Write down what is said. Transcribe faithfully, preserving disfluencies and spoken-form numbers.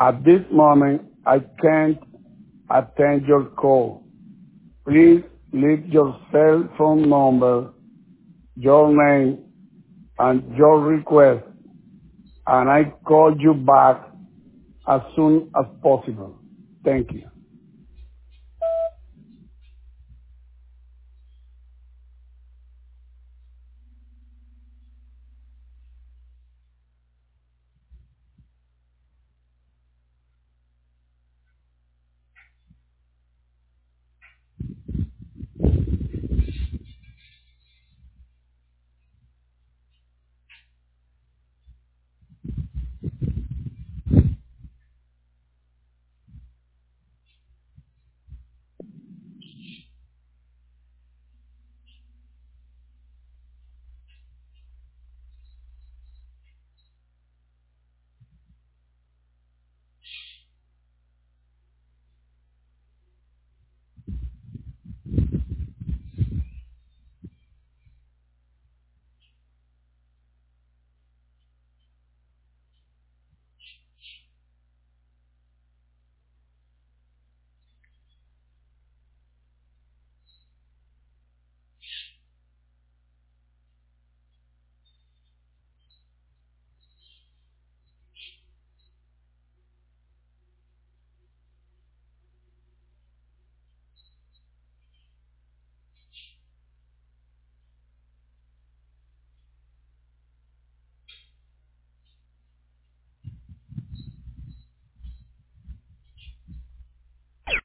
At this moment, I can't attend your call. Please leave your cell phone number, your name, and your request, and I call you back as soon as possible. Thank you.